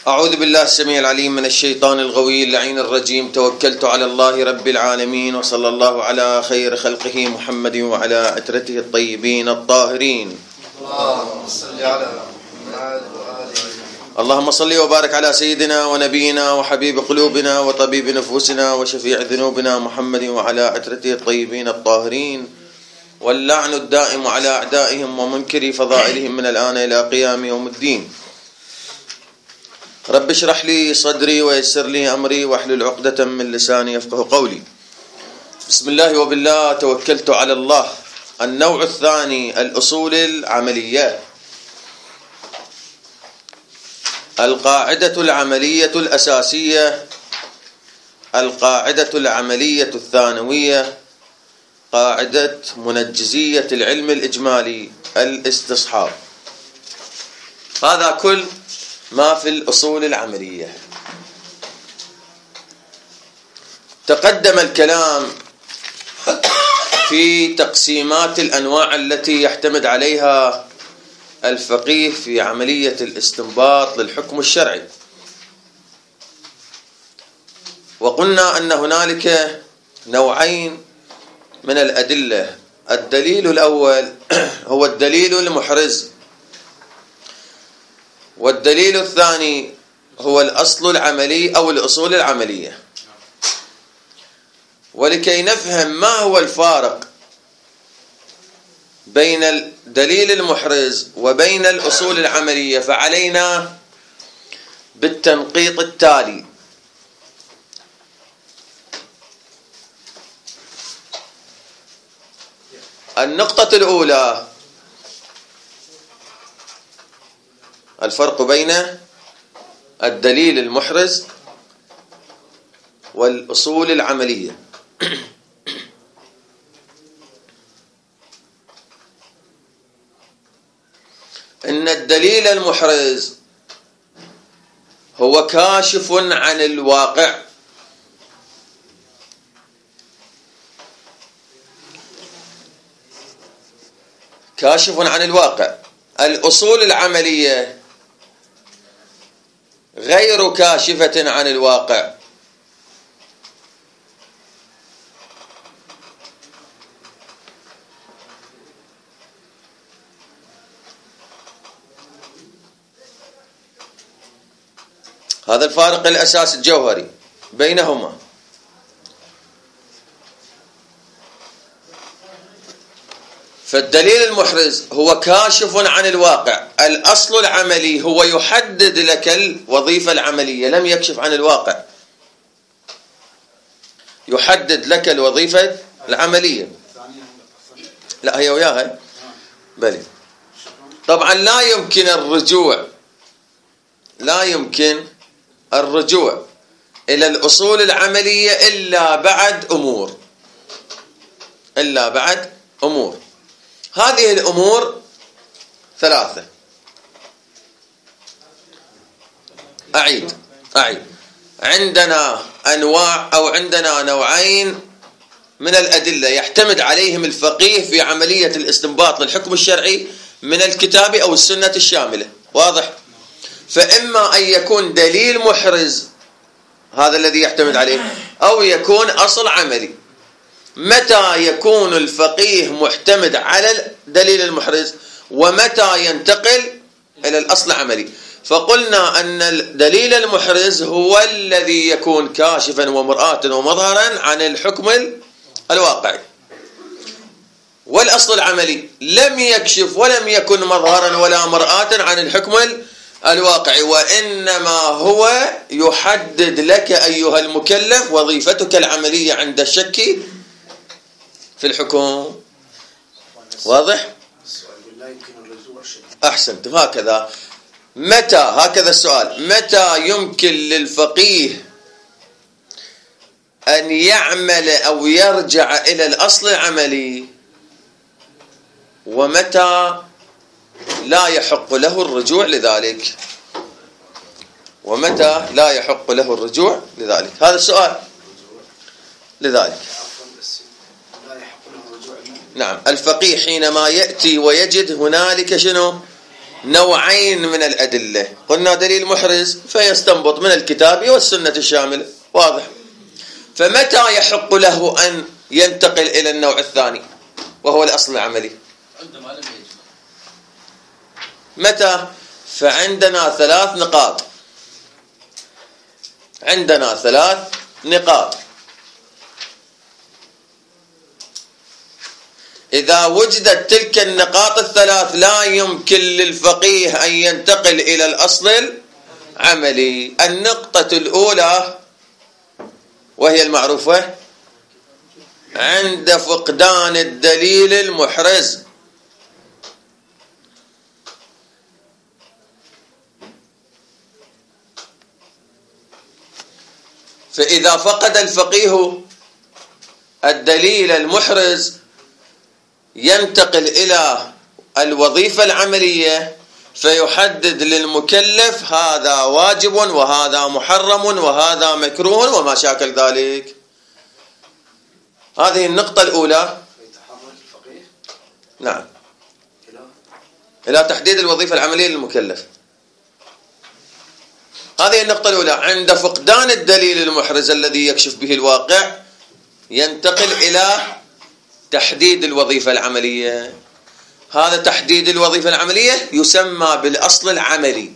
أعوذ بالله السميع العليم من الشيطان الغوي اللعين الرجيم. توكلت على الله رب العالمين، وصلى الله على خير خلقه محمد وعلى عترته الطيبين الطاهرين. اللهم صل على محمد وآله. اللهم صل وبارك على سيدنا ونبينا وحبيب قلوبنا وطبيب نفوسنا وشفيع ذنوبنا محمد وعلى عترته الطيبين الطاهرين، واللعن الدائم على أعدائهم ومنكر فضائلهم من الآن إلى قيام يوم الدين. رب اشرح لي صدري ويسر لي أمري واحلل عقدة من لساني يفقه قولي. بسم الله وبالله توكلت على الله. النوع الثاني الأصول العملية. القاعدة العملية الأساسية، القاعدة العملية الثانوية، قاعدة منجزية العلم الإجمالي، الاستصحاب. هذا كل ما في الأصول العملية. تقدم الكلام في تقسيمات الأنواع التي يعتمد عليها الفقيه في عملية الاستنباط للحكم الشرعي، وقلنا أن هنالك نوعين من الأدلة. الدليل الأول هو الدليل المحرز، والدليل الثاني هو الأصل العملي أو الأصول العملية. ولكي نفهم ما هو الفارق بين الدليل المحرز وبين الأصول العملية، فعلينا بالتنقيط التالي. النقطة الأولى الفرق بين الدليل المحرز والأصول العملية. إن الدليل المحرز هو كاشف عن الواقع، كاشف عن الواقع. الأصول العملية غير كاشفة عن الواقع. هذا الفارق الأساس الجوهري بينهما. فالدليل المحرز هو كاشف عن الواقع. الأصل العملي هو يحدد لك الوظيفة العملية، لم يكشف عن الواقع، يحدد لك الوظيفة العملية. لا هي وياها بلي. طبعا لا يمكن الرجوع إلى الأصول العملية إلا بعد أمور. هذه الأمور ثلاثة. أعيد. عندنا أنواع أو عندنا نوعين من الأدلة يعتمد عليهم الفقيه في عملية الاستنباط للحكم الشرعي من الكتاب أو السنة الشاملة. واضح؟ فإما أن يكون دليل محرز، هذا الذي يعتمد عليه، أو يكون أصل عملي. متى يكون الفقيه معتمد على الدليل المحرز ومتى ينتقل إلى الأصل العملي؟ فقلنا أن الدليل المحرز هو الذي يكون كاشفا ومرآة ومظهرا عن الحكم الواقعي، والأصل العملي لم يكشف ولم يكن مظهرا ولا مرآة عن الحكم الواقعي، وإنما هو يحدد لك أيها المكلف وظيفتك العملية عند الشك في الحكم. واضح؟ أحسنتم. هكذا هكذا السؤال: متى يمكن للفقيه أن يعمل أو يرجع إلى الأصل العملي، ومتى لا يحق له الرجوع لذلك؟ هذا السؤال. لذلك نعم، الفقيه حينما يأتي ويجد هنالك شنو؟ نوعين من الأدلة، قلنا دليل محرز فيستنبط من الكتاب والسنة الشاملة، واضح. فمتى يحق له أن ينتقل إلى النوع الثاني وهو الأصل العملي؟ متى؟ فعندنا 3 نقاط. عندنا 3 نقاط. إذا وجدت تلك النقاط ال3 لا يمكن للفقيه أن ينتقل إلى الأصل العملي. النقطة الأولى وهي المعروفة عند فقدان الدليل المحرز. فإذا فقد الفقيه الدليل المحرز ينتقل إلى الوظيفة العملية فيحدد للمكلف هذا واجب وهذا محرم وهذا مكروه وما شاكل ذلك. هذه النقطة الأولى. نعم، إلى تحديد الوظيفة العملية للمكلف. هذه النقطة الأولى. عند فقدان الدليل المحرز الذي يكشف به الواقع ينتقل إلى تحديد الوظيفة العملية. هذا تحديد الوظيفة العملية يسمى بالأصل العملي.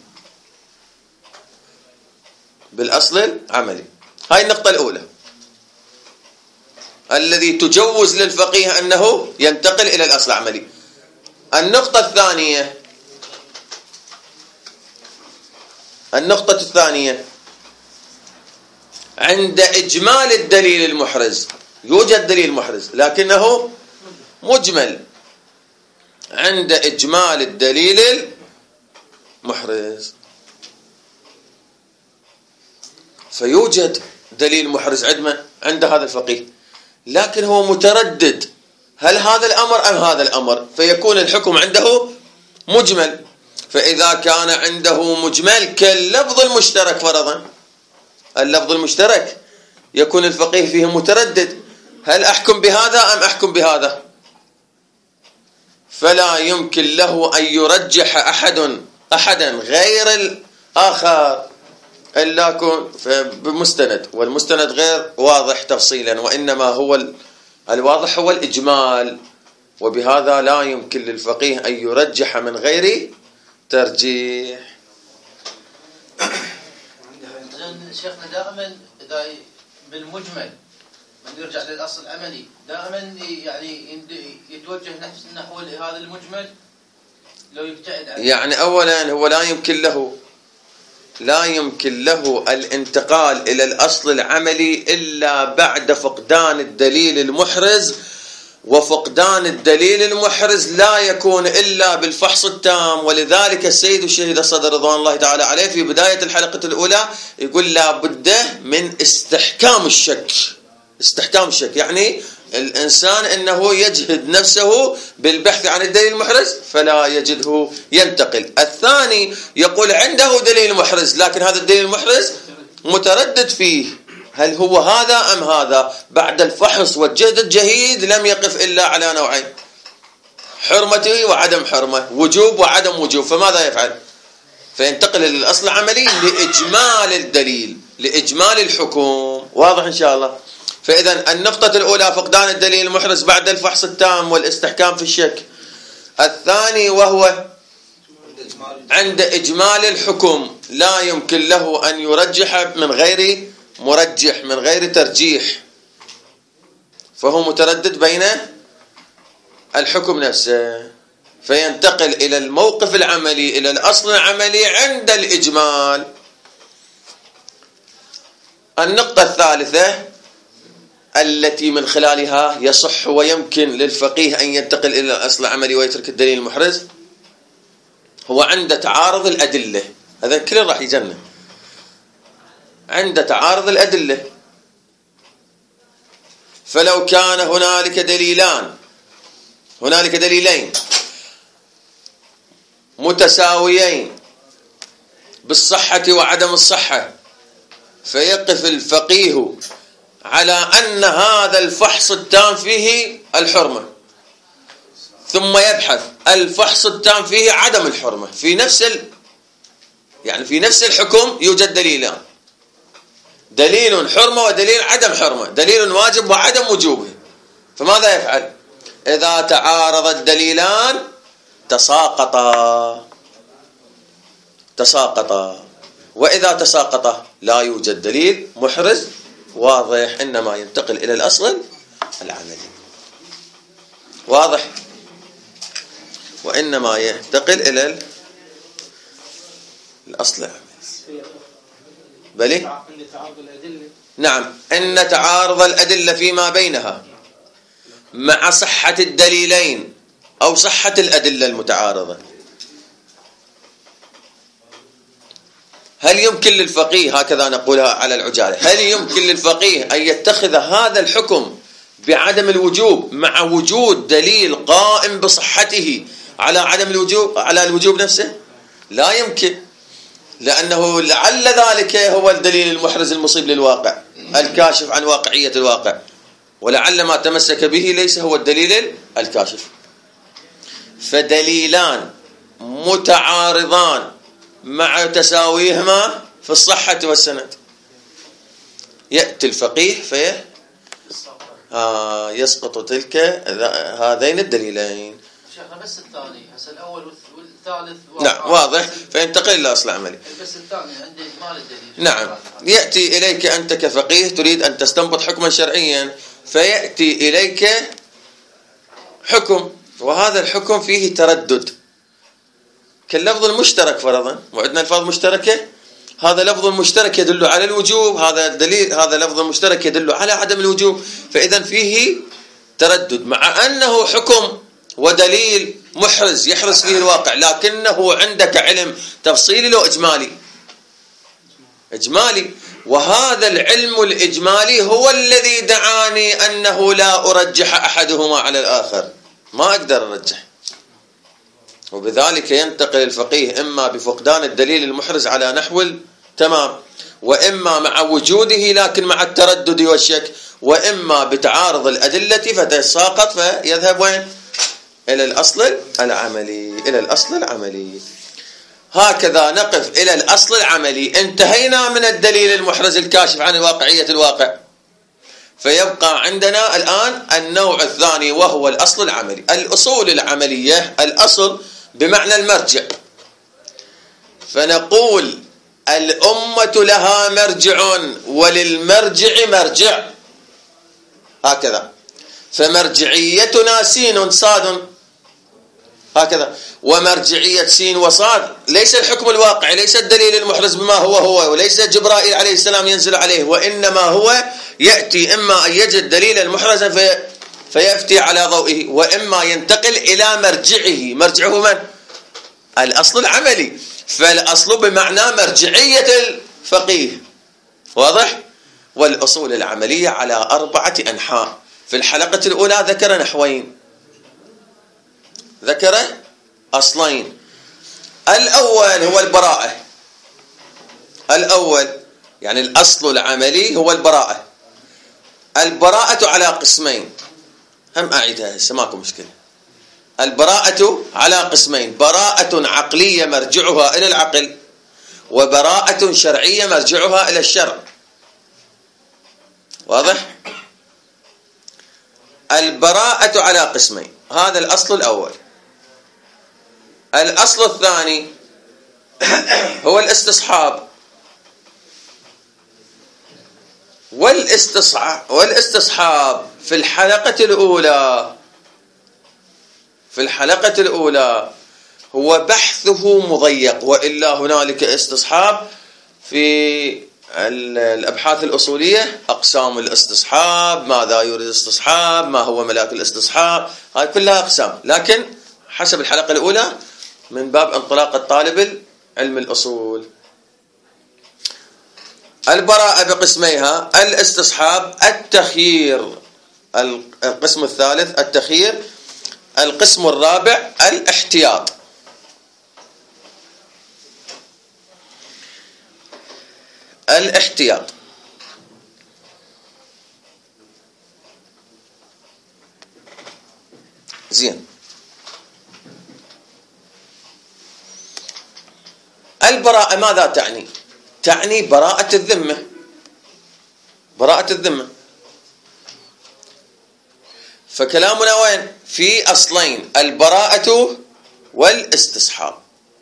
بالأصل العملي. هاي النقطة الأولى الذي تجوز للفقيه أنه ينتقل إلى الأصل العملي. النقطة الثانية عند إجمال الدليل المحرز. يوجد دليل محرز لكنه مجمل. عند إجمال الدليل المحرز فيوجد دليل محرز عند هذا الفقيه لكن هو متردد هل هذا الأمر أم هذا الأمر، فيكون الحكم عنده مجمل. فإذا كان عنده مجمل كاللفظ المشترك فرضا، اللفظ المشترك يكون الفقيه فيه متردد هل أحكم بهذا أم أحكم بهذا، فلا يمكن له أن يرجح أحدا غير الآخر إلا يكون بمستند، والمستند غير واضح تفصيلا وإنما هو الواضح هو الإجمال، وبهذا لا يمكن للفقيه أن يرجح من غير ترجيح. شيخنا دائما إذا بالمجمل من يرجع للأصل العملي دائما يعني يتوجه نحو هذا المجمل لو يبتعد عنه. يعني أولا هو لا يمكن له الانتقال إلى الأصل العملي إلا بعد فقدان الدليل المحرز، وفقدان الدليل المحرز لا يكون إلا بالفحص التام. ولذلك السيد الشهيد الصدر رضوان الله تعالى عليه في بداية الحلقة الأولى يقول لا بد من استحكام الشك. استحكام الشك يعني الإنسان أنه يجهد نفسه بالبحث عن الدليل المحرز فلا يجده ينتقل. الثاني يقول عنده دليل محرز لكن هذا الدليل المحرز متردد فيه هل هو هذا أم هذا. بعد الفحص والجهد الجهيد لم يقف إلا على نوعين، حرمة وعدم حرمة، وجوب وعدم وجوب، فماذا يفعل؟ فينتقل للأصل العملي لإجمال الدليل، لإجمال الحكم. واضح إن شاء الله. فإذا النقطة الأولى فقدان الدليل المحرز بعد الفحص التام والاستحكام في الشك. الثاني وهو عند إجمال الحكم لا يمكن له أن يرجح من غير مرجح، من غير ترجيح، فهو متردد بين الحكم نفسه فينتقل إلى الموقف العملي، إلى الأصل العملي عند الإجمال. النقطة الثالثة التي من خلالها يصح ويمكن للفقيه أن ينتقل إلى الأصل العملي ويترك الدليل المحرز هو عند تعارض الأدلة. هذا كله راح يجنن. عند تعارض الأدلة، فلو كان هنالك دليلين متساويين بالصحة وعدم الصحة فيقف الفقيه على أن هذا الفحص التام فيه الحرمة، ثم يبحث الفحص التام فيه عدم الحرمة في نفس الحكم يوجد دليلان، دليل حرمة ودليل عدم حرمة، دليل واجب وعدم وجوبه. فماذا يفعل؟ إذا تعارض الدليلان تساقطا، وإذا تساقطا لا يوجد دليل محرز واضح، إنما ينتقل إلى الأصل العملي. واضح؟ وإنما ينتقل إلى الأصل العملي. بلي؟ نعم، إن تعارض الأدلة فيما بينها مع صحة الدليلين أو صحة الأدلة المتعارضة، هل يمكن للفقيه، هكذا نقولها على العجالة، هل يمكن للفقيه أن يتخذ هذا الحكم بعدم الوجوب مع وجود دليل قائم بصحته على عدم الوجوب، على الوجوب نفسه؟ لا يمكن، لأنه لعل ذلك هو الدليل المحرز المصيب للواقع الكاشف عن واقعية الواقع، ولعل ما تمسك به ليس هو الدليل الكاشف. فدليلان متعارضان مع تساويهما في الصحة والسند، يأتي الفقيه يسقط تلك هذين الدليلين. شيخنا بس الثاني، هسه الأول والثالث نعم واضح، فينتقل إلى أصل عملي. بس الثاني عندي إجمال الدليل. نعم، يأتي إليك أنت كفقيه تريد أن تستنبط حكما شرعيا، فيأتي إليك حكم وهذا الحكم فيه تردد كاللفظ المشترك فرضا، وعندنا الفاظ مشتركة، هذا لفظ مشترك يدل على الوجوب، هذا الدليل، هذا لفظ مشترك يدل على عدم الوجوب، فإذا فيه تردد مع أنه حكم ودليل محرز يحرز فيه الواقع، لكنه عندك علم تفصيلي لو إجمالي، وهذا العلم الإجمالي هو الذي دعاني أنه لا أرجح أحدهما على الآخر، ما أقدر أرجح. وبذلك ينتقل الفقيه إما بفقدان الدليل المحرز على نحو تمام، وإما مع وجوده لكن مع التردد والشك، وإما بتعارض الأدلة فتساقط فيذهب وين؟ إلى الأصل العملي. هكذا نقف إلى الأصل العملي. انتهينا من الدليل المحرز الكاشف عن واقعية الواقع، فيبقى عندنا الآن النوع الثاني وهو الأصل العملي. الأصول العملية، الأصل بمعنى المرجع، فنقول الأمة لها مرجع وللمرجع مرجع، هكذا، فمرجعيتنا سين صاد، هكذا، ومرجعية سين وصاد ليس الحكم الواقعي، ليس الدليل المحرز بما هو، وليس جبرائيل عليه السلام ينزل عليه، وإنما هو يأتي إما أن يجد دليلا محرزا فيفتي على ضوئه، وإما ينتقل إلى مرجعه من؟ الأصل العملي. فالأصل بمعنى مرجعية الفقيه، واضح؟ والأصول العملية على 4 أنحاء. في الحلقة الأولى ذكر نحوين، ذكر أصلين. الأول هو البراءة، الأول يعني الأصل العملي هو البراءة. البراءة على قسمين، هم أعيدها هسه ماكو مشكلة. البراءة على قسمين: براءة عقلية مرجعها إلى العقل، وبراءة شرعية مرجعها إلى الشرع. واضح؟ البراءة على قسمين، هذا الأصل الأول. الأصل الثاني هو الاستصحاب. والاستصحاب في الحلقة الأولى هو بحثه مضيق، وإلا هنالك استصحاب في الأبحاث الأصولية، أقسام الاستصحاب، ماذا يريد الاستصحاب، ما هو ملاك الاستصحاب، هاي كلها أقسام، لكن حسب الحلقة الأولى من باب انطلاق الطالب علم الأصول. البراءة بقسميها: الاستصحاب، التخيير، القسم الثالث التخيير، القسم الرابع الاحتياط. الاحتياط زين. البراءة ماذا تعني؟ تعني براءة الذمة، براءة الذمة. فكلامنا وين؟ في أصلين، البراءة والاستصحاب.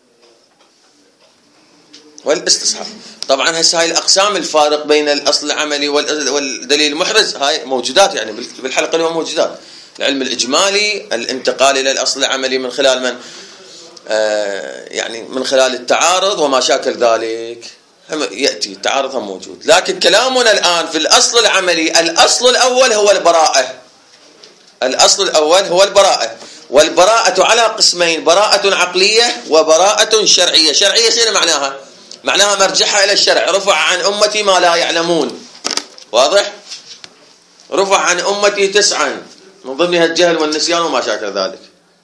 والاستصحاب طبعا هسه هاي الأقسام، الفارق بين الأصل العملي والدليل المحرز هاي موجودات يعني بالحلقة اليوم موجودات. العلم الإجمالي، الانتقال إلى الأصل العملي من خلال من؟ يعني من خلال التعارض وما شاكل ذلك يأتي التعارض هم موجود. لكن كلامنا الآن في الأصل العملي، الأصل الأول هو البراءة. الأصل الأول هو البراءة، والبراءة على قسمين، براءة عقلية وبراءة شرعية. شرعية شنو معناها؟ معناها مرجعها إلى الشرع. رفع عن أمتي ما لا يعلمون، واضح؟ رفع عن أمتي 9 من ضمنها الجهل والنسيان وما شاكل ذلك.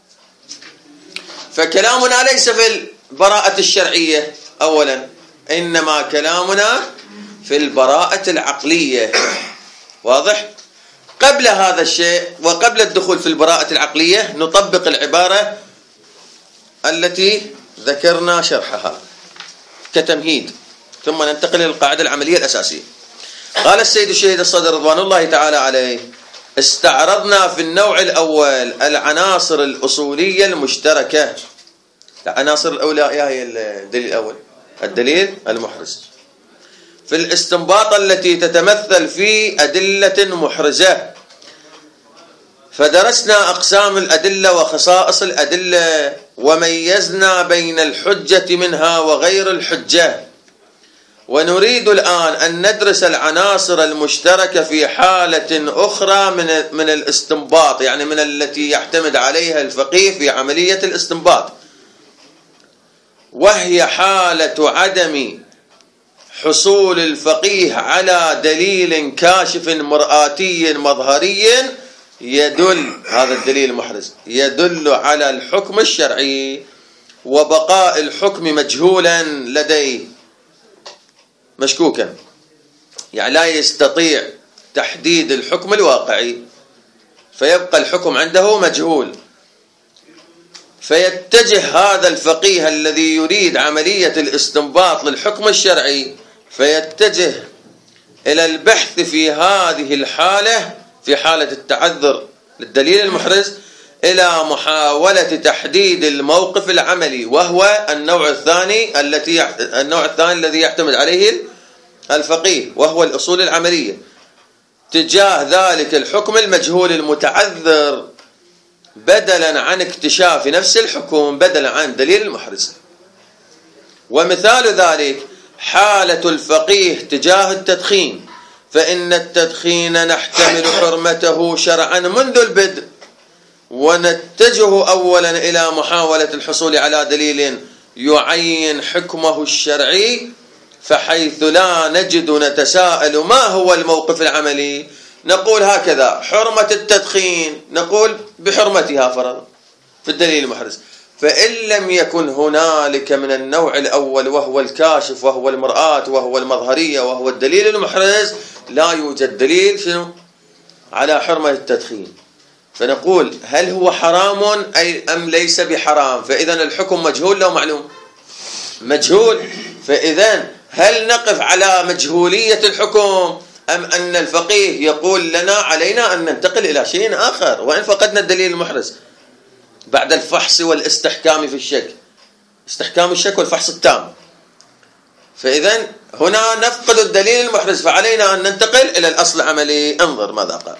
فكلامنا ليس في البراءة الشرعية أولا، إنما كلامنا في البراءة العقلية، واضح؟ قبل هذا الشيء وقبل الدخول في البراءة العقلية نطبق العبارة التي ذكرنا شرحها كتمهيد، ثم ننتقل إلى القاعدة العملية الأساسية. قال السيد الشهيد الصدر رضوان الله تعالى عليه: استعرضنا في النوع الأول العناصر الأصولية المشتركة. العناصر الأولى هي الدليل الأول، الدليل المحرز، في الاستنباط التي تتمثل في أدلة محرزة. فدرسنا أقسام الأدلة وخصائص الأدلة، وميزنا بين الحجة منها وغير الحجة. ونريد الآن أن ندرس العناصر المشتركة في حالة أخرى من الاستنباط، يعني من التي يعتمد عليها الفقيه في عملية الاستنباط، وهي حالة عدم حصول الفقيه على دليل كاشف مرآتي مظهري يدل، هذا الدليل المحرز، يدل على الحكم الشرعي، وبقاء الحكم مجهولا لديه مشكوكا، يعني لا يستطيع تحديد الحكم الواقعي، فيبقى الحكم عنده مجهول. فيتجه هذا الفقيه الذي يريد عملية الاستنباط للحكم الشرعي، فيتجه إلى البحث في هذه الحالة، في حالة التعذر للدليل المحرز، إلى محاولة تحديد الموقف العملي، وهو النوع الثاني الذي يعتمد عليه الفقيه، وهو الأصول العملية، تجاه ذلك الحكم المجهول المتعذر، بدلا عن اكتشاف نفس الحكم، بدلا عن الدليل المحرز. ومثال ذلك حالة الفقيه تجاه التدخين، فإن التدخين نحتمل حرمته شرعا منذ البدء، ونتجه أولا إلى محاولة الحصول على دليل يعين حكمه الشرعي، فحيث لا نجد نتساءل ما هو الموقف العملي، نقول هكذا: حرمة التدخين، نقول بحرمتها فرضا في الدليل المحرز. فإن لم يكن هنالك من النوع الأول وهو الكاشف وهو المرآة وهو المظهرية وهو الدليل المحرز، لا يوجد دليل شنو على حرمة التدخين، فنقول هل هو حرام أم ليس بحرام؟ فإذا الحكم مجهول لو معلوم مجهول، فإذا هل نقف على مجهولية الحكم أم أن الفقيه يقول لنا علينا أن ننتقل إلى شيء آخر وإن فقدنا الدليل المحرز بعد الفحص والاستحكام في الشك، استحكام الشك والفحص التام. فإذا هنا نفقد الدليل المحرز، فعلينا أن ننتقل إلى الأصل العملي. انظر ماذا قال: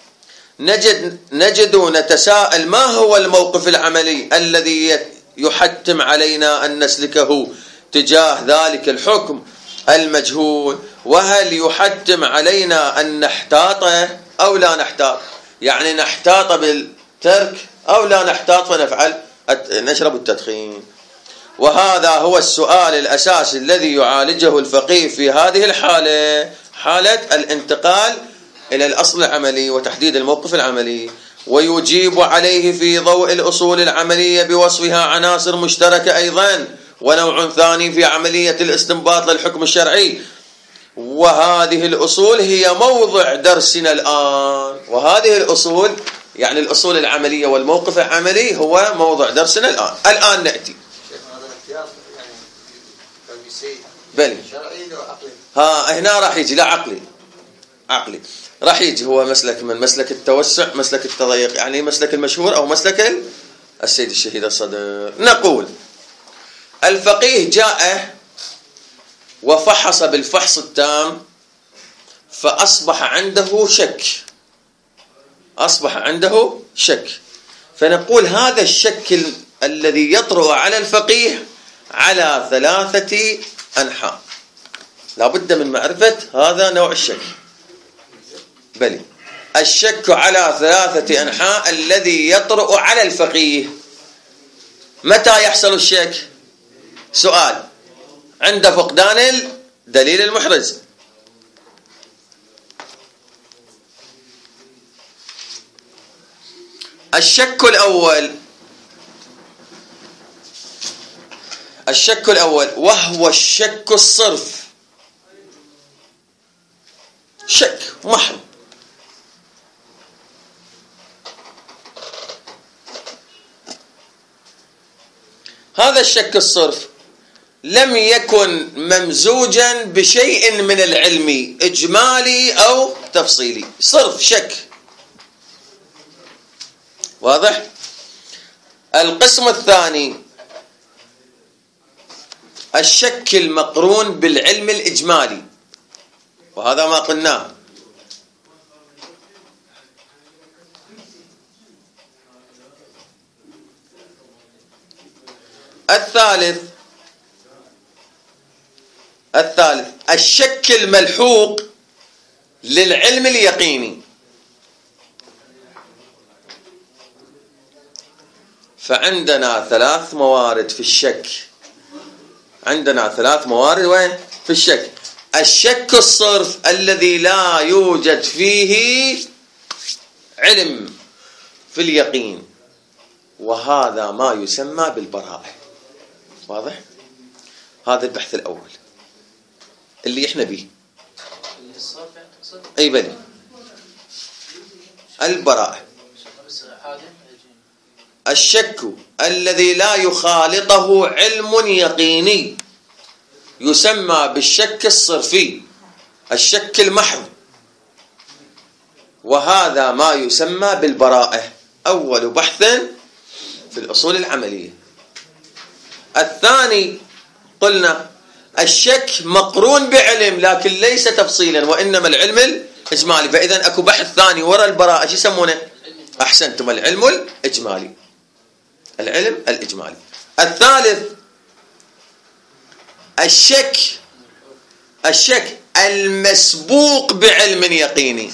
نجد نتساءل ما هو الموقف العملي الذي يحتم علينا أن نسلكه تجاه ذلك الحكم المجهول، وهل يحتم علينا أن نحتاط أو لا نحتاط، يعني نحتاط بالترك أو لا نحتاط ونفعل نشرب التدخين. وهذا هو السؤال الأساسي الذي يعالجه الفقيه في هذه الحالة، حالة الانتقال إلى الأصل العملي وتحديد الموقف العملي، ويجيب عليه في ضوء الأصول العملية بوصفها عناصر مشتركة أيضا، ونوع ثاني في عملية الاستنباط للحكم الشرعي. وهذه الأصول هي موضع درسنا الآن، وهذه الأصول يعني الأصول العملية والموقف العملي هو موضع درسنا الآن. الآن نأتي بلي شرعي لو عقلي. هنا راح يجي لا عقلي راح يجي هو مسلك من مسلك التوسع، مسلك التضييق، يعني مسلك المشهور أو مسلك السيد الشهيد الصدر. نقول الفقيه جاء وفحص بالفحص التام فأصبح عنده شك، فنقول هذا الشك الذي يطرأ على الفقيه على 3 أنحاء، لا بد من معرفة هذا نوع الشك. بلي الشك على 3 أنحاء الذي يطرأ على الفقيه. متى يحصل الشك؟ سؤال عند فقدان الدليل المحرز. الشك الأول وهو الشك الصرف، شك محض. هذا الشك الصرف لم يكن ممزوجا بشيء من العلم إجمالي أو تفصيلي، صرف شك. واضح؟ القسم الثاني الشك المقرون بالعلم الإجمالي، وهذا ما قلناه. الثالث الشك الملحوق للعلم اليقيني. فعندنا 3 موارد في الشك، عندنا 3 موارد وين؟ في الشك. الشك الصرف الذي لا يوجد فيه علم في اليقين، وهذا ما يسمى بالبراءة. واضح؟ هذا البحث الأول اللي احنا به. اي بلي البراءة. الشك الذي لا يخالطه علم يقيني يسمى بالشك الصرفي، الشك المحض، وهذا ما يسمى بالبراءة. أول بحث في الأصول العملية. الثاني قلنا الشك مقرون بعلم لكن ليس تفصيلا وإنما العلم الإجمالي، فإذا أكو بحث ثاني وراء البراءة، شو يسمونه؟ أحسنتم، العلم الإجمالي، العلم الإجمالي. الثالث الشك المسبوق بعلم يقيني.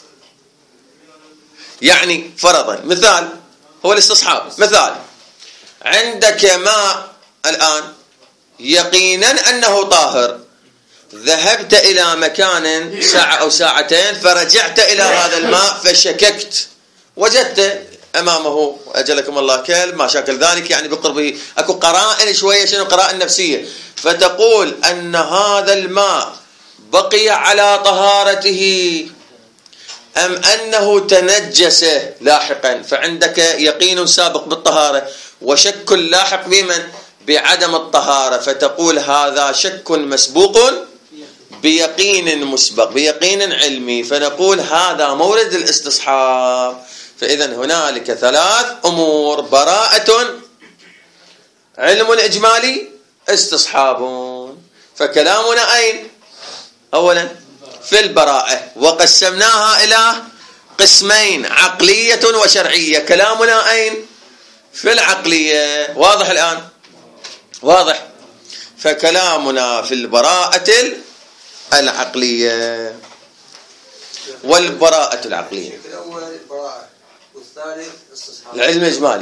يعني فرضا مثال هو الاستصحاب. مثال عندك ماء الآن يقينا أنه طاهر، ذهبت إلى مكان ساعة أو ساعتين فرجعت إلى هذا الماء فشككت، وجدت أمامه أجلكم الله كلب ما شاكل ذلك، يعني بقربه أكو قرائن شوية، شنو قرائن نفسية، فتقول أن هذا الماء بقي على طهارته أم أنه تنجس لاحقا، فعندك يقين سابق بالطهارة وشك لاحق بمن؟ بعدم الطهارة، فتقول هذا شك مسبوق بيقين مسبق، بيقين علمي، فنقول هذا مورد الاستصحاب. فإذا هنالك 3 أمور: براءة، علم إجمالي، استصحاب. فكلامنا أين؟ أولا في البراءة، وقسمناها إلى قسمين: عقلية وشرعية. كلامنا أين؟ في العقلية. واضح الآن؟ واضح. فكلامنا في البراءة العقلية والبراءة العقلية. الأول البراءة والثالث استصحاب. العلم الإجمالي.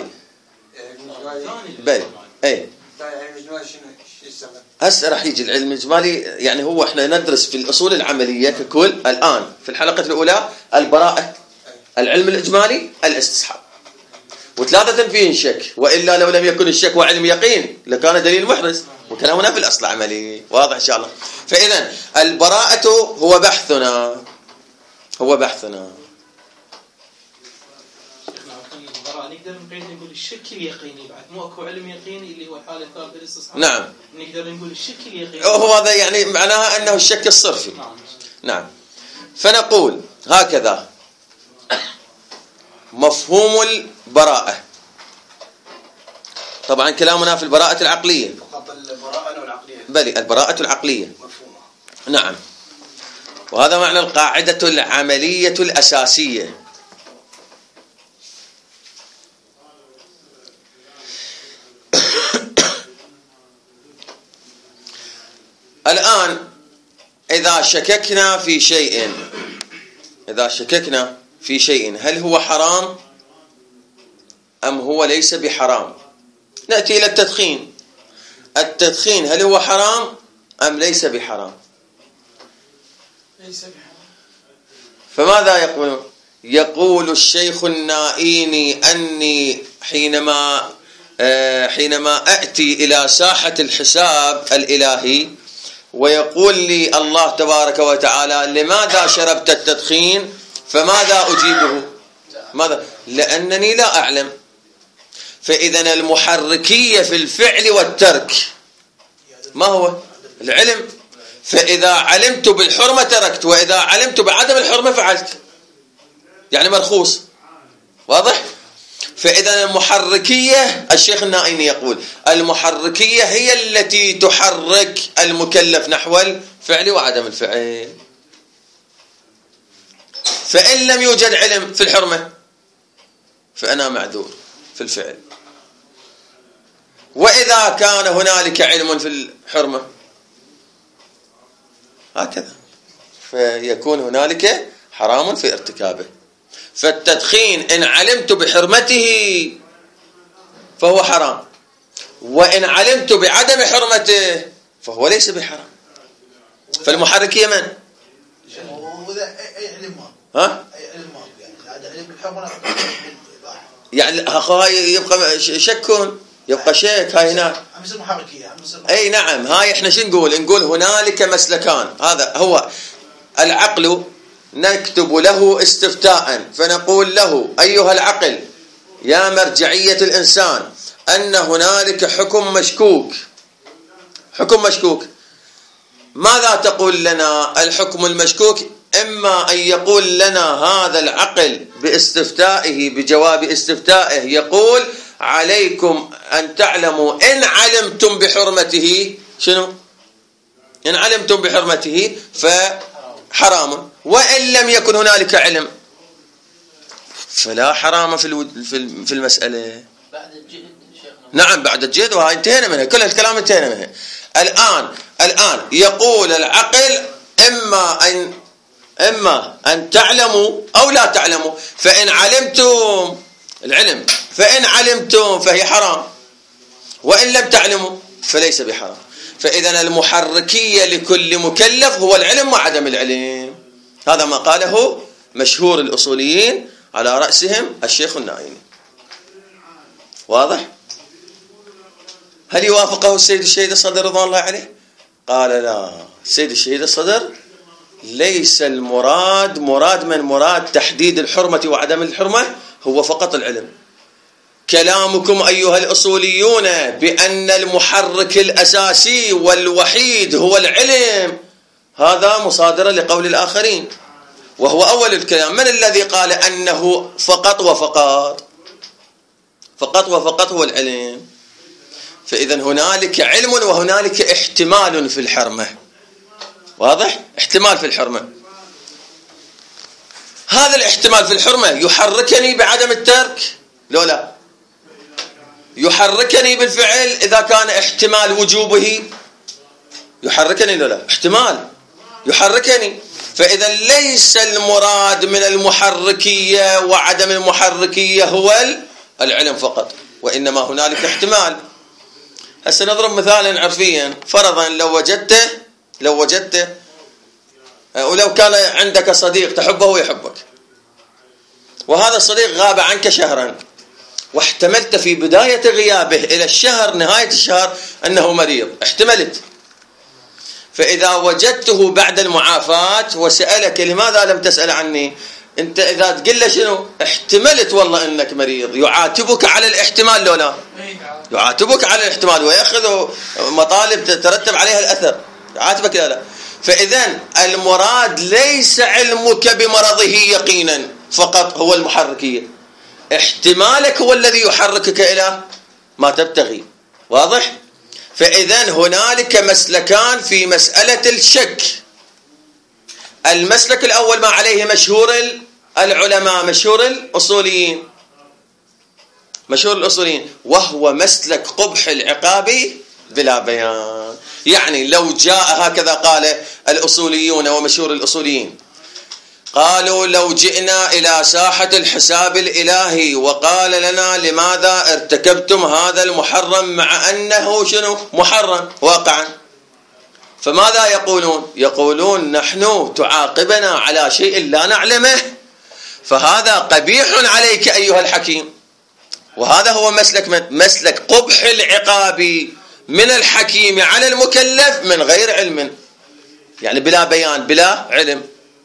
بل اي العلم الإجمالي شنو يستخدم؟ هسه راح يجي العلم الإجمالي، يعني هو احنا ندرس في الأصول العملية ككل الآن في الحلقة الأولى البراءة، العلم الإجمالي، الاستصحاب، وثلاثة فيه شك، وإلا لو لم يكن الشك وعلم يقين لكان دليل محرز، وكلامنا في الأصل العملي. واضح إن شاء الله. فإذا البراءة هو بحثنا، هو بحثنا. نقدر نقول الشك اليقيني بعد مو اكو علم يقيني اللي هو الحاله الثالثه الاستصحاب. نعم. نقدر نقول الشك اليقيني. هو هذا يعني معناها أنه الشك الصرفي. نعم. فنقول هكذا مفهوم البراءة. طبعا كلامنا في البراءة العقلية. فقط البراءة والعقلية. بل البراءة العقلية. مفهومة. نعم. وهذا معنى القاعدة العملية الأساسية. الآن إذا شككنا في شيء هل هو حرام أم هو ليس بحرام؟ نأتي إلى التدخين هل هو حرام أم ليس بحرام؟ ليس بحرام. فماذا يقول؟ يقول الشيخ النائيني أني حينما أأتي إلى ساحة الحساب الإلهي ويقول لي الله تبارك وتعالى لماذا شربت التدخين؟ فماذا أجيبه؟ ماذا؟ لأنني لا أعلم. فإذا المحركية في الفعل والترك ما هو؟ العلم. فإذا علمت بالحرمة تركت، وإذا علمت بعدم الحرمة فعلت، يعني مرخوص. واضح؟ فإذا المحركية، الشيخ النائيني يقول المحركية هي التي تحرك المكلف نحو الفعل وعدم الفعل. فإن لم يوجد علم في الحرمة فأنا معذور في الفعل، وإذا كان هنالك علم في الحرمة هكذا فيكون هنالك حرام في ارتكابه. فالتدخين إن علمت بحرمته فهو حرام، وإن علمت بعدم حرمته فهو ليس بحرام. فالمحركية من؟ أي علم ها؟ أي علم يعني هذا علم بالحرمة يعني يبقى شكون، يبقى شك هاي هنا. أي نعم. هاي إحنا شو نقول هنالك مسلكان. هذا هو العقل. نكتب له استفتاء فنقول له أيها العقل يا مرجعية الإنسان أن هنالك حكم مشكوك. ماذا تقول لنا الحكم المشكوك؟ إما أن يقول لنا هذا العقل باستفتائه بجواب استفتائه يقول عليكم أن تعلموا إن علمتم بحرمته شنو؟ إن علمتم بحرمته فحرام، وإن لم يكن هنالك علم فلا حرام في المسألة. بعد الجهد شيخنا. نعم بعد الجهد، وهي انتهينا منها، كل الكلام انتهينا منها. الآن يقول العقل إما أن تعلموا أو لا تعلموا، فإن علمتم العلم فإن علمتم فهي حرام، وإن لم تعلموا فليس بحرام. فإذا المحركية لكل مكلف هو العلم وعدم العلم. هذا ما قاله مشهور الأصوليين على رأسهم الشيخ النائيني. واضح؟ هل يوافقه السيد الشهيد الصدر رضوان الله عليه؟ قال لا، السيد الشهيد الصدر ليس مراد تحديد الحرمة وعدم الحرمة هو فقط العلم. كلامكم أيها الأصوليون بأن المحرك الأساسي والوحيد هو العلم هذا مصادرة لقول الآخرين، وهو أول الكلام. من الذي قال أنه فقط وفقط هو العلم؟ فإذا هنالك علم وهنالك احتمال في الحرمة. واضح؟ احتمال في الحرمة. هذا الاحتمال في الحرمة يحركني بعدم الترك لا يحركني بالفعل إذا كان احتمال وجوبه يحركني لا احتمال يحركني. فإذا ليس المراد من المحركية وعدم المحركية هو العلم فقط، وإنما هنالك احتمال. هسه نضرب مثالا عرفيا. فرضا لو وجدته ولو كان عندك صديق تحبه ويحبك، وهذا الصديق غاب عنك شهرا، واحتملت في بداية غيابه إلى الشهر نهاية الشهر أنه مريض، احتملت. فإذا وجدته بعد المعافاة وسألك لماذا لم تسأل عني، انت اذا تقول له شنو احتملت والله انك مريض، يعاتبك على الاحتمال لو لا؟ يعاتبك على الاحتمال ويأخذ مطالب تترتب عليها الأثر، يعاتبك لا. فإذن المراد ليس علمك بمرضه يقينا فقط هو المحركية، احتمالك هو الذي يحركك إلى ما تبتغي. واضح؟ فإذن هنالك مسلكان في مسألة الشك. المسلك الأول ما عليه مشهور العلماء، مشهور الأصوليين، وهو مسلك قبح العقاب بلا بيان. يعني لو جاء هكذا قال الأصوليون ومشهور الأصوليين، قالوا لو جئنا إلى ساحة الحساب الإلهي وقال لنا لماذا ارتكبتم هذا المحرم مع أنه شنو محرم واقعا، فماذا يقولون؟ يقولون نحن تعاقبنا على شيء لا نعلمه، فهذا قبيح عليك أيها الحكيم. وهذا هو مسلك قبح العقاب من الحكيم على المكلف من غير علم، يعني بلا بيان بلا علم.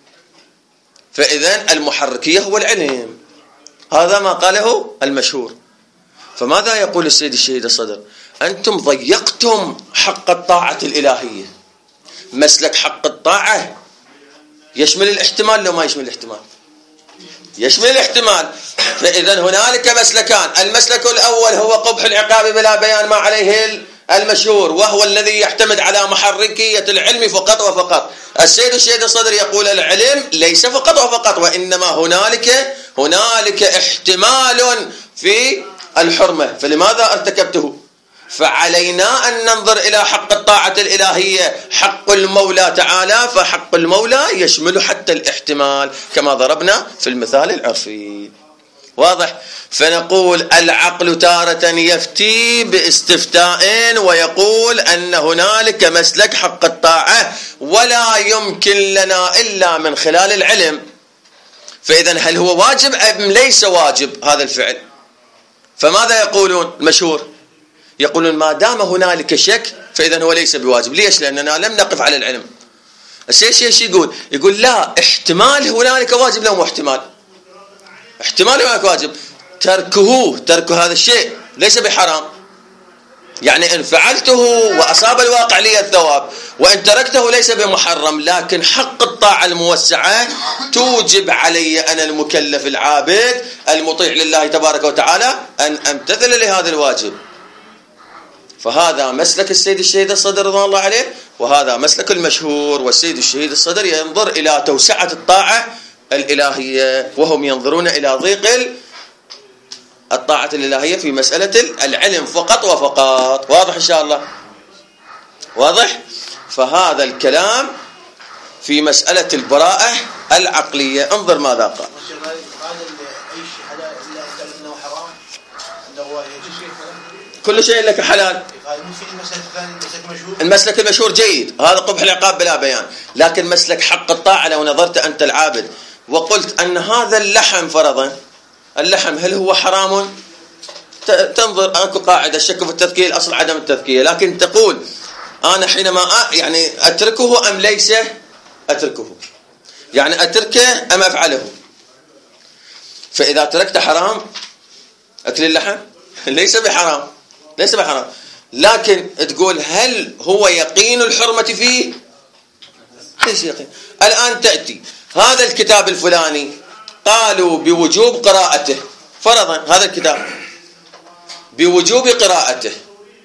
فإذن المحركية هو العلم، هذا ما قاله المشهور. فماذا يقول السيد الشهيد الصدر؟ أنتم ضيقتم حق الطاعة الإلهية. مسلك حق الطاعة يشمل الاحتمال لو ما يشمل الاحتمال؟ يشمل الاحتمال. فإذن هنالك مسلكان، المسلك الأول هو قبح العقاب بلا بيان ما عليه المشهور، وهو الذي يعتمد على محركية العلم فقط وفقط. السيد الشهيد الصدر يقول العلم ليس فقط وفقط، وإنما هنالك احتمال في الحرمة، فلماذا ارتكبته؟ فعلينا أن ننظر إلى حق الطاعة الإلهية، حق المولى تعالى، فحق المولى يشمل حتى الاحتمال كما ضربنا في المثال العرفي. واضح؟ فنقول العقل تارة يفتي باستفتاء ويقول أن هنالك مسلك حق الطاعة ولا يمكن لنا إلا من خلال العلم. فإذا هل هو واجب أم ليس واجب هذا الفعل؟ فماذا يقولون المشهور؟ يقولون ما دام هنالك شك فإذا هو ليس بواجب. ليش؟ لأننا لم نقف على العلم. الشيء يقول لا، احتمال هنالك واجب لو مو احتمال هنالك واجب. ترك هذا الشيء ليس بحرام، يعني إن فعلته وأصاب الواقع لي الثواب، وإن تركته ليس بمحرم. لكن حق الطاعة الموسعة توجب علي أنا المكلف العابد المطيع لله تبارك وتعالى أن أمتثل لهذا الواجب. فهذا مسلك السيد الشهيد الصدر رضي الله عليه، وهذا مسلك المشهور. والسيد الشهيد الصدر ينظر إلى توسعة الطاعة الإلهية، وهم ينظرون إلى ضيق الطاعة الإلهية في مسألة العلم فقط وفقط. واضح إن شاء الله؟ واضح؟ فهذا الكلام في مسألة البراءة العقلية. انظر ماذا قال. كل شيء لك حلال. المسلك المشهور جيد، هذا قبح العقاب بلا بيان. لكن مسلك حق الطاعة لو نظرت أنت العابد وقلت أن هذا اللحم فرضا، اللحم هل هو حرام؟ تنظر أكو قاعدة الشك في التذكية الأصل عدم التذكية، لكن تقول أنا حينما يعني أتركه أم ليس أتركه، يعني أتركه أم أفعله. فإذا تركت حرام أكل اللحم ليس بحرام، لكن تقول هل هو يقين الحرمة فيه؟ ليس يقين. الآن تأتي هذا الكتاب الفلاني قالوا بوجوب قراءته فرضا، هذا الكتاب بوجوب قراءته،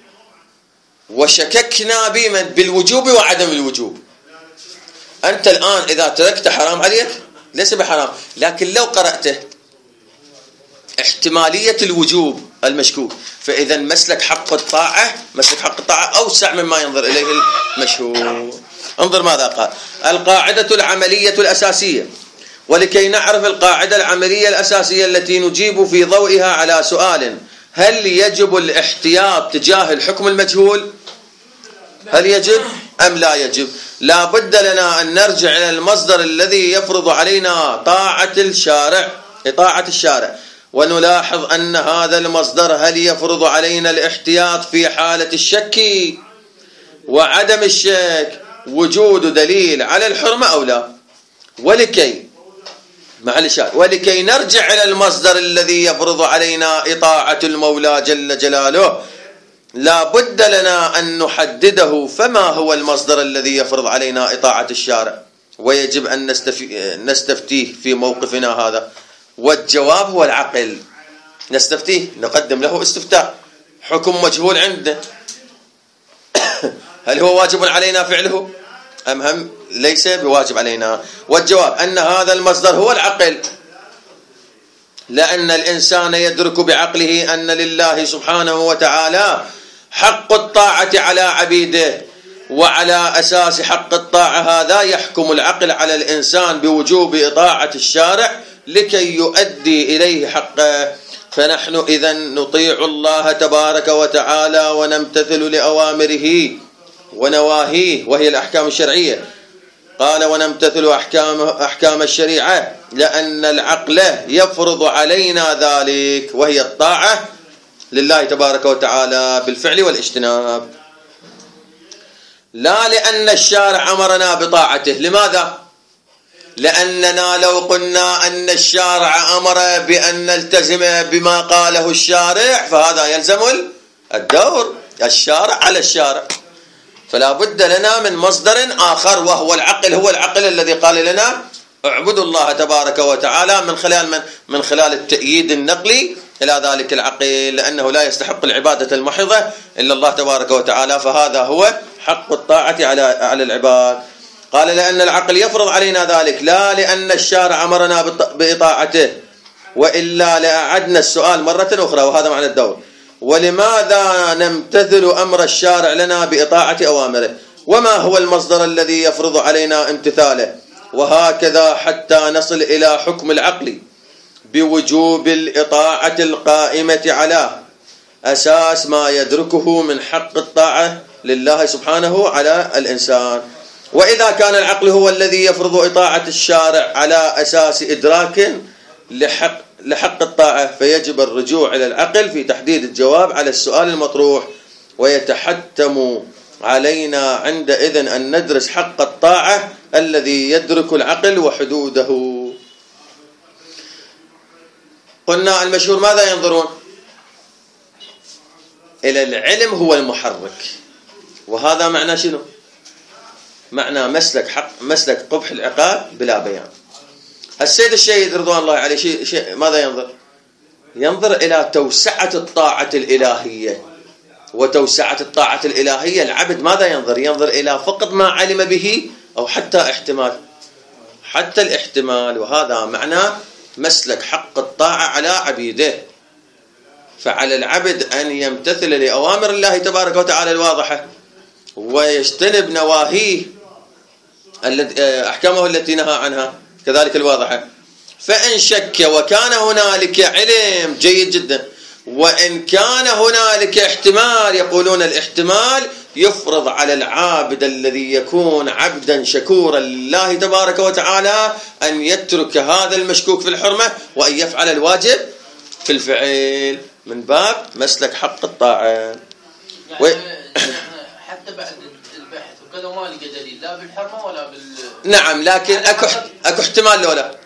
وشككنا بالوجوب وعدم الوجوب. أنت الآن إذا تركت حرام عليك؟ ليس بحرام، لكن لو قرأته احتمالية الوجوب المشكوك. فإذا مسلك حق الطاعة أوسع مما ينظر إليه المشهور. انظر ماذا قال. القاعدة العملية الأساسية. ولكي نعرف القاعدة العملية الأساسية التي نجيب في ضوئها على سؤال: هل يجب الاحتياط تجاه الحكم المجهول؟ هل يجب أم لا يجب؟ لا بد لنا أن نرجع إلى المصدر الذي يفرض علينا طاعة الشارع، ونلاحظ أن هذا المصدر هل يفرض علينا الاحتياط في حالة الشك وعدم الشك وجود دليل على الحرمة أو لا. ولكي مع الإشارة. ولكي نرجع إلى المصدر الذي يفرض علينا إطاعة المولى جل جلاله لا بد لنا أن نحدده، فما هو المصدر الذي يفرض علينا إطاعة الشارع ويجب أن نستفتيه في موقفنا هذا؟ والجواب هو العقل. نستفتيه، نقدم له استفتاء، حكم مجهول عندنا، هل هو واجب علينا فعله أم هم ليس بواجب علينا؟ والجواب أن هذا المصدر هو العقل، لأن الإنسان يدرك بعقله أن لله سبحانه وتعالى حق الطاعة على عبيده، وعلى أساس حق الطاعة هذا يحكم العقل على الإنسان بوجوب إطاعة الشارع لكي يؤدي إليه حقه. فنحن إذن نطيع الله تبارك وتعالى ونمتثل لأوامره ونواهيه وهي الأحكام الشرعية. قال ونمتثل أحكام الشريعة لأن العقل يفرض علينا ذلك، وهي الطاعة لله تبارك وتعالى بالفعل والاجتناب، لا لأن الشارع أمرنا بطاعته. لماذا؟ لأننا لو قلنا أن الشارع أمر بأن نلتزم بما قاله الشارع فهذا يلزم الدور الشارع على الشارع، فلا بد لنا من مصدر آخر وهو العقل. هو العقل الذي قال لنا اعبدوا الله تبارك وتعالى من خلال التأييد النقلي إلى ذلك العقل، لأنه لا يستحق العبادة المحضة إلا الله تبارك وتعالى، فهذا هو حق الطاعة على العباد. قال لأن العقل يفرض علينا ذلك، لا لأن الشارع أمرنا بإطاعته، وإلا لأعدنا السؤال مرة أخرى، وهذا معنى الدور. ولماذا نمتثل أمر الشارع لنا بإطاعة أوامره؟ وما هو المصدر الذي يفرض علينا امتثاله؟ وهكذا حتى نصل إلى حكم العقل بوجوب الإطاعة القائمة على أساس ما يدركه من حق الطاعة لله سبحانه على الإنسان. وإذا كان العقل هو الذي يفرض إطاعة الشارع على أساس إدراك لحق الطاعة، فيجب الرجوع إلى العقل في تحديد الجواب على السؤال المطروح، ويتحتم علينا عندئذ أن ندرس حق الطاعة الذي يدرك العقل وحدوده. قلنا المشهور ماذا ينظرون؟ إلى العلم هو المحرك، وهذا معنى شنو؟ معنى مسلك قبح العقاب بلا بيان. السيد الشهيد رضوان الله عليه ماذا ينظر؟ ينظر إلى توسعة الطاعة الإلهية، وتوسعة الطاعة الإلهية العبد ماذا ينظر؟ ينظر إلى فقط ما علم به أو حتى الاحتمال، وهذا معنى مسلك حق الطاعة على عبيده. فعلى العبد أن يمتثل لأوامر الله تبارك وتعالى الواضحة، ويجتنب نواهيه أحكامه التي نهى عنها كذلك الواضحة. فإن شك وكان هنالك علم جيد جدا، وإن كان هنالك احتمال، يقولون الاحتمال يفرض على العابد الذي يكون عبدا شكورا لله تبارك وتعالى أن يترك هذا المشكوك في الحرمة وأن يفعل الواجب في الفعل من باب مسلك حق الطاعة. يعني حتى بعد البحث وكذا ما لقى دليل لا بالحرمة ولا نعم، لكن اكو احتمال له، لا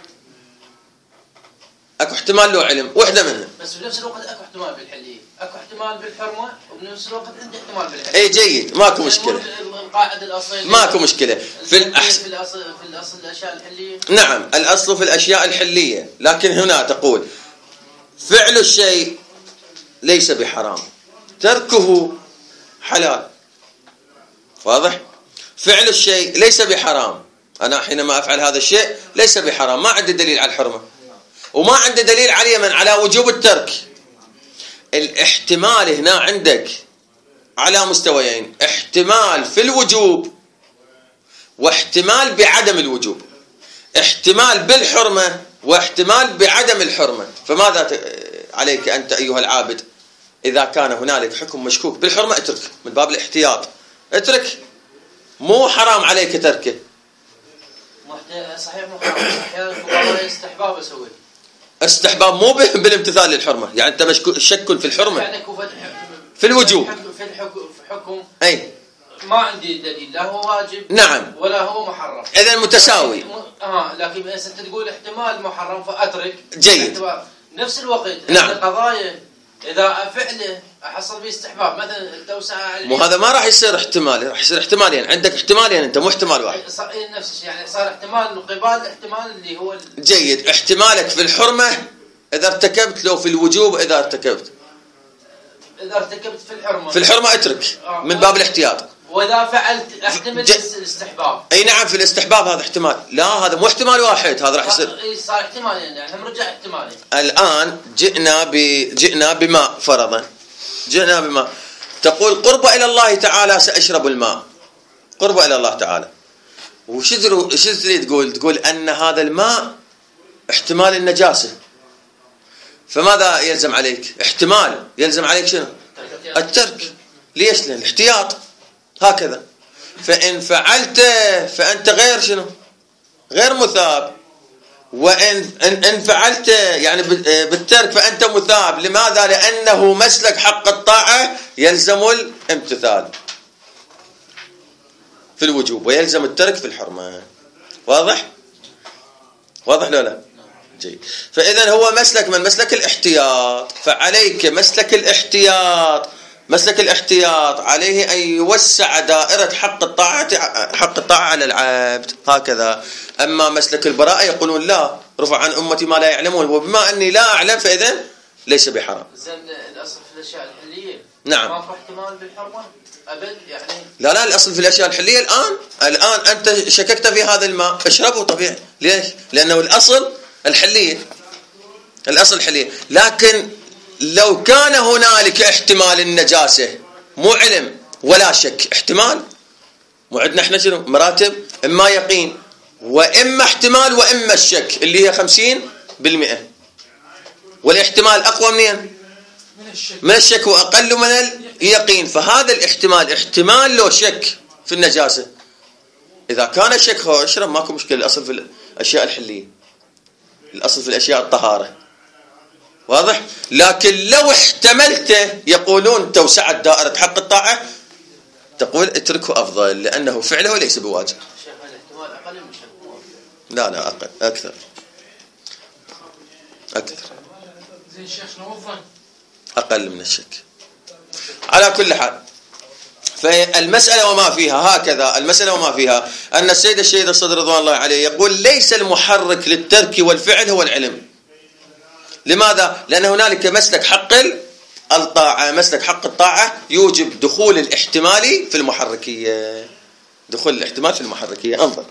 اكو احتمال له علم واحدة منها، بس في نفس الوقت اكو احتمال بالحلية، اكو احتمال بالحرمة، وبنفس الوقت عنده احتمال بالحلية. اي جيد، ماكو مشكلة، القاعدة الأصلية ماكو مشكلة في الأصل الأشياء الحلية. نعم، الأصل في الأشياء الحلية، لكن هنا تقول فعل الشيء ليس بحرام، تركه حلال. واضح؟ فعل الشيء ليس بحرام، أنا حينما أفعل هذا الشيء ليس بحرام، ما عندي دليل على الحرمة وما عندي دليل على وجوب الترك. الاحتمال هنا عندك على مستويين، احتمال في الوجوب واحتمال بعدم الوجوب، احتمال بالحرمة واحتمال بعدم الحرمة. فماذا عليك أنت أيها العابد؟ إذا كان هنالك حكم مشكوك بالحرمة اترك من باب الاحتياط، اترك، مو حرام عليك تركه. صحيح مو حرام، أحيانا الفقهاء استحباب أسوي استحباب مو بالامتثال للحرمة، يعني أنت شك في الحرمة، يعني في الوجوب، في الحكم أي ما عندي دليل، لا هو واجب نعم ولا هو محرم، إذن متساوي. لكن هسه انت تقول احتمال محرم فاترك. جيد. نفس الوقت نعم. القضايا اذا فعله احصل فيه استحباب مثلا التوسعه. مو هذا ما راح يصير احتمال، راح يصير احتمالين. عندك احتمالين انت، مو احتمال واحد. نفس الشيء يعني صار احتمال قبال احتمال اللي هو جيد. احتمالك في الحرمه اذا ارتكبت، لو في الوجوب اذا ارتكبت. اذا ارتكبت في الحرمه اترك من باب الاحتياط. واذا فعلت احتمل الاستحباب. اي نعم، في الاستحباب هذا احتمال. لا هذا مو احتمال واحد، هذا راح يصير. صار احتمالين يعني نرجع احتمالين. الان جئنا بماء فرضا، جئنا بماء، تقول قرب الى الله تعالى ساشرب الماء، قرب الى الله تعالى. وش تريد تقول ان هذا الماء احتمال النجاسه، فماذا يلزم عليك؟ احتمال يلزم عليك شنو؟ الترك. ليش؟ لأن الاحتياط هكذا. فإن فعلت فأنت غير شنو؟ غير مثاب. وإن فعلت يعني بالترك فأنت مثاب. لماذا؟ لأنه مسلك حق الطاعة يلزم الامتثال في الوجوب ويلزم الترك في الحرمة. واضح؟ واضح لو لا؟ جيد. فإذا هو مسلك من مسلك الاحتياط، فعليك مسلك الاحتياط. مسلك الاحتياط عليه أن يوسع دائرة حق الطاعة على العبد هكذا. أما مسلك البراءة يقولون لا، رفع عن أمتي ما لا يعلمون، وبما أني لا أعلم فإذا ليس بحرام. زين الأصل في الأشياء الحلية نعم ما في احتمال بالحرمة أبد يعني. لا الأصل في الأشياء الحلية الآن أنت شككت في هذا الماء، اشربه طبيعي. ليش؟ لأنه الأصل الحلية، الأصل الحلية. لكن لو كان هنالك احتمال النجاسة، مو علم ولا شك، احتمال. مو عندنا احنا شنو مراتب؟ اما يقين واما احتمال واما الشك اللي هي 50%. والاحتمال اقوى منين؟ من الشك واقل من اليقين. فهذا الاحتمال احتمال لو شك في النجاسة. اذا كان شك هو اشرب ماكو مشكلة. الاصل في الاشياء الحلية، الاصل في الاشياء الطهارة. واضح؟ لكن لو احتملته يقولون توسعت دائرة حق الطاعة، تقول اتركه أفضل لأنه فعله ليس بواجب. شيخ الاحتمال أقل من الشك؟ لا أقل، أكثر. زين شيخنا والظن أقل من الشك. على كل حال فالمسألة وما فيها هكذا. المسألة وما فيها أن السيد الشهيد الصدر رضوان الله عليه يقول ليس المحرك للترك والفعل هو العلم. لماذا؟ لأن هنالك مسلك حق الطاعة. مسلك حق الطاعة يوجب دخول الاحتمال في المحركية. دخول الاحتمال في المحركية. انظر،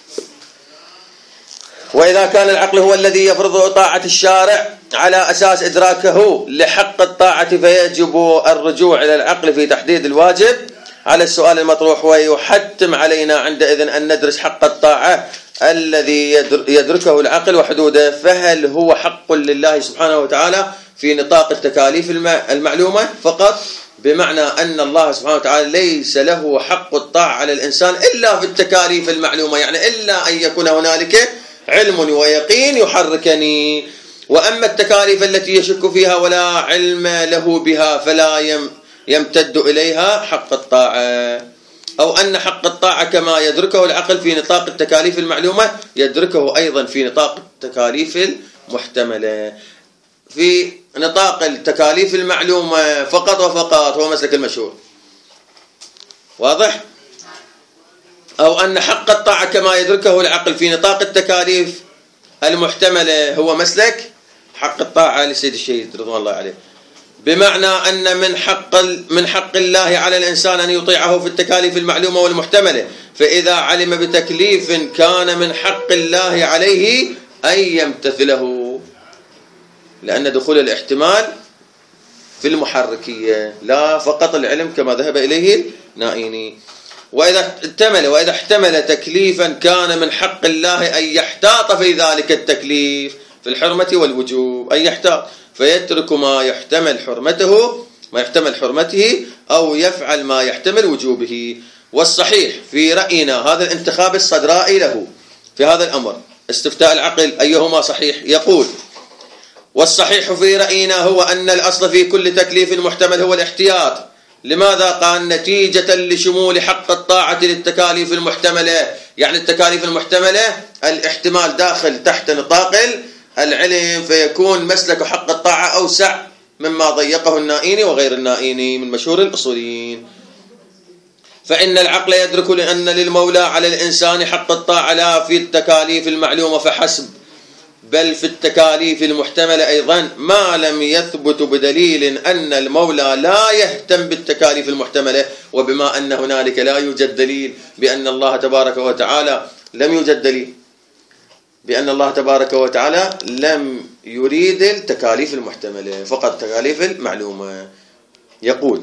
وإذا كان العقل هو الذي يفرض طاعة الشارع على أساس إدراكه لحق الطاعة فيجب الرجوع إلى العقل في تحديد الواجب على السؤال المطروح، ويحتم علينا عندئذ أن ندرس حق الطاعة الذي يدركه العقل وحدوده. فهل هو حق لله سبحانه وتعالى في نطاق التكاليف المعلومة فقط، بمعنى أن الله سبحانه وتعالى ليس له حق الطاعة على الإنسان إلا في التكاليف المعلومة، يعني إلا أن يكون هنالك علم ويقين يحركني. وأما التكاليف التي يشك فيها ولا علم له بها فلا يمتد إليها حق الطاعة. أو أن حق الطاعة كما يدركه العقل في نطاق التكاليف المعلومة يدركه أيضا في نطاق التكاليف المحتملة. في نطاق التكاليف المعلومة فقط وفقط هو مسلك المشهور. واضح؟ أو أن حق الطاعة كما يدركه العقل في نطاق التكاليف المحتملة هو مسلك حق الطاعة لسيد الشهيد رضوان الله عليه، بمعنى أن من حق الله على الإنسان أن يطيعه في التكاليف المعلومة والمحتملة. فإذا علم بتكليف كان من حق الله عليه أن يمتثله، لأن دخول الاحتمال في المحركية لا فقط العلم كما ذهب إليه النائيني. وإذا احتمل تكليفا كان من حق الله أن يحتاط في ذلك التكليف في الحرمة والوجوب، أن يحتاط فيترك ما يحتمل حرمته أو يفعل ما يحتمل وجوبه. والصحيح في رأينا، هذا الانتخاب الصدرائي له في هذا الأمر، استفتاء العقل أيهما صحيح، يقول والصحيح في رأينا هو أن الأصل في كل تكليف محتمل هو الاحتياط. لماذا؟ قال نتيجة لشمول حق الطاعة للتكاليف المحتملة، يعني التكاليف المحتملة الاحتمال داخل تحت نطاق العلم، فيكون مسلك حق الطاعة أوسع مما ضيقه النائيني وغير النائيني من مشهور الأصوليين. فإن العقل يدرك لأن للمولى على الإنسان حق الطاعة لا في التكاليف المعلومة فحسب، بل في التكاليف المحتملة أيضا، ما لم يثبت بدليل أن المولى لا يهتم بالتكاليف المحتملة. وبما أن هنالك لا يوجد دليل بأن الله تبارك وتعالى لم يوجد دليل بأن الله تبارك وتعالى لم يريد التكاليف المحتملة، فقط التكاليف المعلومة. يقول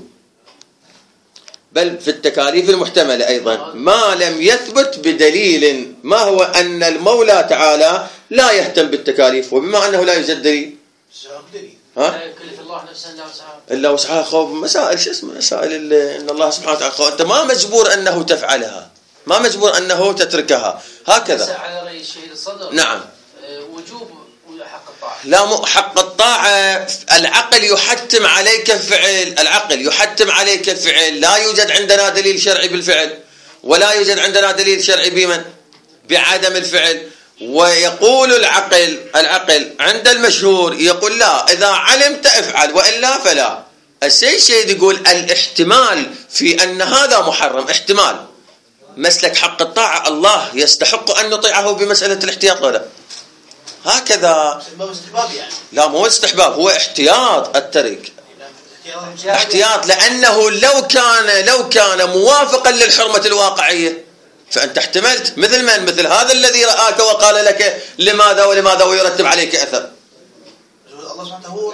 بل في التكاليف المحتملة أيضا ما لم يثبت بدليل. ما هو أن المولى تعالى لا يهتم بالتكاليف، وبما أنه لا يوجد دليل لا يكلف الله نفسا الا وسعها إلا وسعها. خوف مسائل شو اسمه مسائل إن الله سبحانه وتعالى أنت ما مجبور أنه تفعلها، ما مجبور أنه تتركها هكذا. على رأي الشهيد الصدر نعم وجوب حق الطاعة. لا مو حق الطاعة. العقل يحتم عليك الفعل، العقل يحتم عليك الفعل. لا يوجد عندنا دليل شرعي بالفعل، ولا يوجد عندنا دليل شرعي بمن؟ بعدم الفعل. ويقول العقل عند المشهور يقول لا، إذا علمت افعل وإلا فلا. السيد يقول الاحتمال في أن هذا محرم احتمال. مسلك حق الطاعة الله يستحق أن نطيعه بمسألة الاحتياط ولا هكذا. لا مو استحباب، هو احتياط الترك، احتياط، لأنه لو كان موافقا للحرمة الواقعية فأنت احتملت. مثل من؟ مثل هذا الذي رآك وقال لك لماذا ولماذا ويرتب عليك أثر. الله سبحانه هو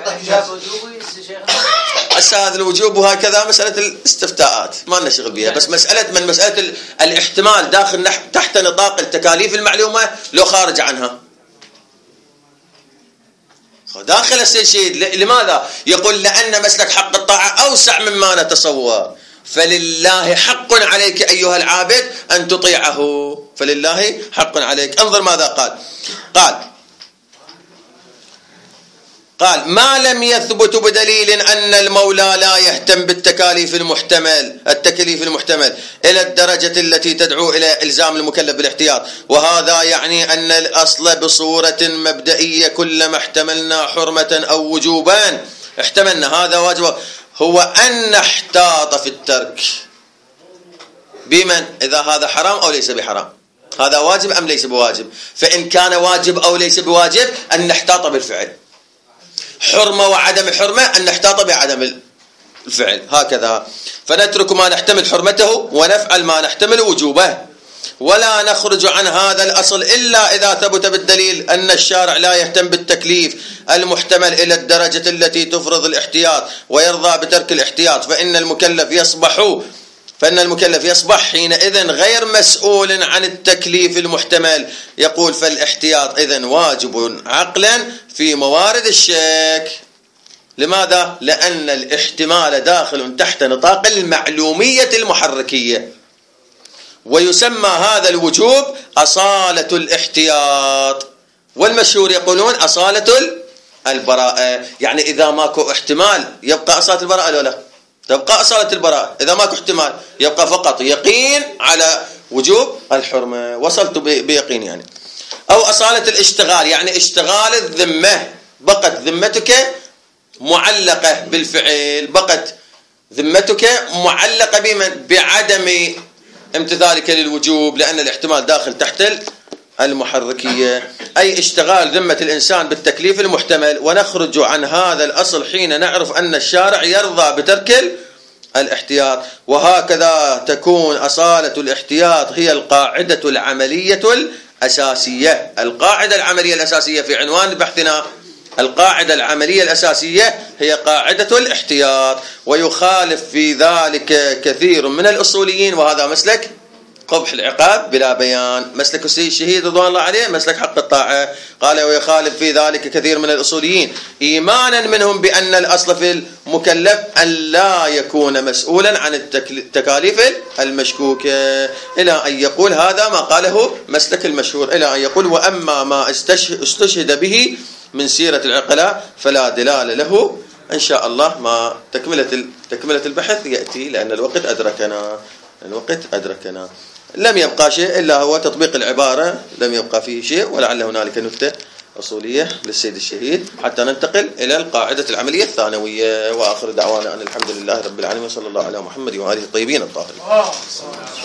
هذا الوجوب وهكذا مسألة الاستفتاءات ما لنا شغل بها، بس مسألة الاحتمال داخل تحت نطاق التكاليف المعلومة لو خارج عنها داخل السيد. لماذا؟ يقول لأن مسلك حق الطاعة أوسع مما نتصور، فلله حق عليك أيها العابد أن تطيعه، فلله حق عليك. انظر ماذا قال ما لم يثبت بدليل أن المولى لا يهتم بالتكاليف المحتمل إلى الدرجة التي تدعو إلى إلزام المكلف بالاحتياط. وهذا يعني أن الأصل بصورة مبدئية كلما احتملنا حرمة أو وجوبا احتملنا هذا واجب هو أن نحتاط في الترك بمن؟ إذا هذا حرام أو ليس بحرام، هذا واجب أم ليس بواجب. فإن كان واجب أو ليس بواجب أن نحتاط بالفعل، حرمة وعدم حرمة أن نحتاط بعدم الفعل هكذا. فنترك ما نحتمل حرمته ونفعل ما نحتمل وجوبه، ولا نخرج عن هذا الأصل إلا إذا ثبت بالدليل أن الشارع لا يهتم بالتكليف المحتمل إلى الدرجة التي تفرض الاحتياط ويرضى بترك الاحتياط، فإن المكلف يصبح حينئذ غير مسؤول عن التكليف المحتمل. يقول فالاحتياط إذن واجب عقلا في موارد الشك. لماذا؟ لأن الاحتمال داخل تحت نطاق المعلومية المحركية، ويسمى هذا الوجوب أصالة الاحتياط. والمشهور يقولون أصالة البراءة، يعني إذا ماكو احتمال يبقى أصالة البراءة ولا لا؟ تبقى أصالة البراءة. إذا ماكو احتمال يبقى فقط يقين على وجوب الحرمة، وصلت بيقين يعني. أو أصالة الاشتغال، يعني اشتغال الذمة، بقت ذمتك معلقة بالفعل، بقت ذمتك معلقة بمن؟ بعدم امتثالك للوجوب، لأن الاحتمال داخل تحت المحركية، أي اشتغال ذمة الإنسان بالتكليف المحتمل. ونخرج عن هذا الأصل حين نعرف أن الشارع يرضى بترك الاحتياط. وهكذا تكون أصالة الاحتياط هي القاعدة العملية الأساسية. القاعدة العملية الأساسية في عنوان بحثنا، القاعدة العملية الأساسية هي قاعدة الاحتياط. ويخالف في ذلك كثير من الأصوليين، وهذا مسلك قبح العقاب بلا بيان، مسلك الشهيد رضوان الله عليه، مسلك حق الطاعة. قال ويخالف في ذلك كثير من الأصوليين إيمانا منهم بأن الأصل في المكلف أن لا يكون مسؤولا عن التكاليف المشكوكة، إلى أن يقول هذا ما قاله مسلك المشهور، إلى أن يقول وأما ما استشهد به من سيرة العقلاء فلا دلالة له. إن شاء الله ما تكملة البحث يأتي، لأن الوقت أدركنا. لم يبقى شيء إلا هو تطبيق العبارة، لم يبقى فيه شيء، ولعل هنالك نكتة أصولية للسيد الشهيد حتى ننتقل إلى القاعدة العملية الثانوية. وآخر دعوانا أن الحمد لله رب العالمين، وصلى الله على محمد وآله الطيبين الطاهرين.